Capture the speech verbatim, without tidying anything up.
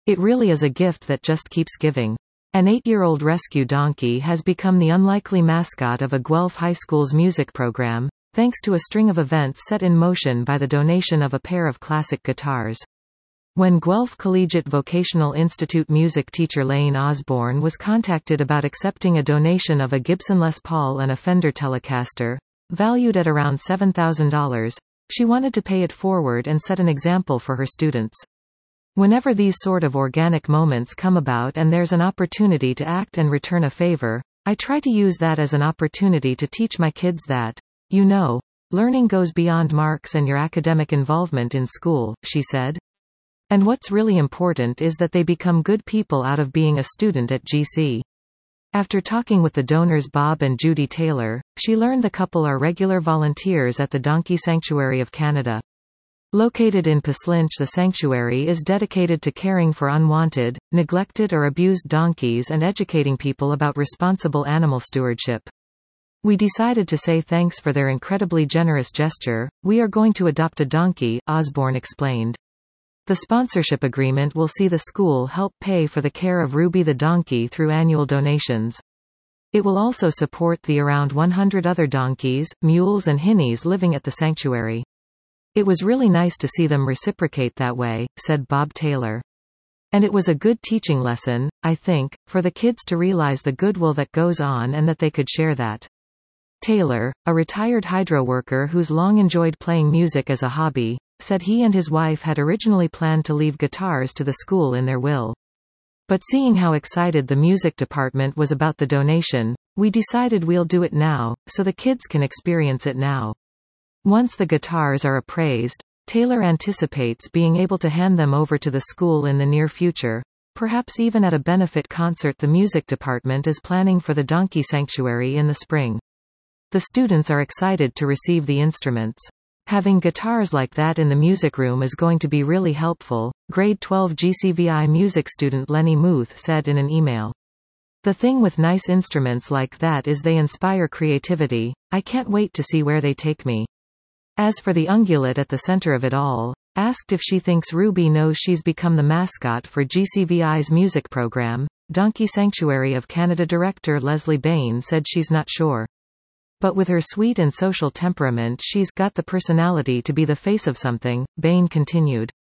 It really is a gift that just keeps giving. An eight-year-old rescue donkey has become the unlikely mascot of a Guelph High School's music program, thanks to a string of events set in motion by the donation of a pair of classic guitars. When Guelph Collegiate Vocational Institute music teacher Lane Osborne was contacted about accepting a donation of a Gibson Les Paul and a Fender Telecaster, valued at around seven thousand dollars, she wanted to pay it forward and set an example for her students. Whenever these sort of organic moments come about and there's an opportunity to act and return a favor, I try to use that as an opportunity to teach my kids that, you know, learning goes beyond marks and your academic involvement in school, she said. And what's really important is that they become good people out of being a student at G C. After talking with the donors Bob and Judy Taylor, she learned the couple are regular volunteers at the Donkey Sanctuary of Canada. Located in Paslinch, the sanctuary is dedicated to caring for unwanted, neglected or abused donkeys and educating people about responsible animal stewardship. We decided to say thanks for their incredibly generous gesture. We are going to adopt a donkey, Osborne explained. The sponsorship agreement will see the school help pay for the care of Ruby the donkey through annual donations. It will also support the around one hundred other donkeys, mules and hinnies living at the sanctuary. It was really nice to see them reciprocate that way, said Bob Taylor. And it was a good teaching lesson, I think, for the kids to realize the goodwill that goes on and that they could share that. Taylor, a retired hydro worker who's long enjoyed playing music as a hobby, said he and his wife had originally planned to leave guitars to the school in their will. But seeing how excited the music department was about the donation, we decided we'll do it now, so the kids can experience it now. Once the guitars are appraised, Taylor anticipates being able to hand them over to the school in the near future, perhaps even at a benefit concert the music department is planning for the Donkey Sanctuary in the spring. The students are excited to receive the instruments. Having guitars like that in the music room is going to be really helpful, grade twelve G C V I music student Lenny Muth said in an email. The thing with nice instruments like that is they inspire creativity. I can't wait to see where they take me. As for the ungulate at the center of it all, asked if she thinks Ruby knows she's become the mascot for G C V I's music program, Donkey Sanctuary of Canada director Leslie Bain said she's not sure. But with her sweet and social temperament she's got the personality to be the face of something, Bain continued.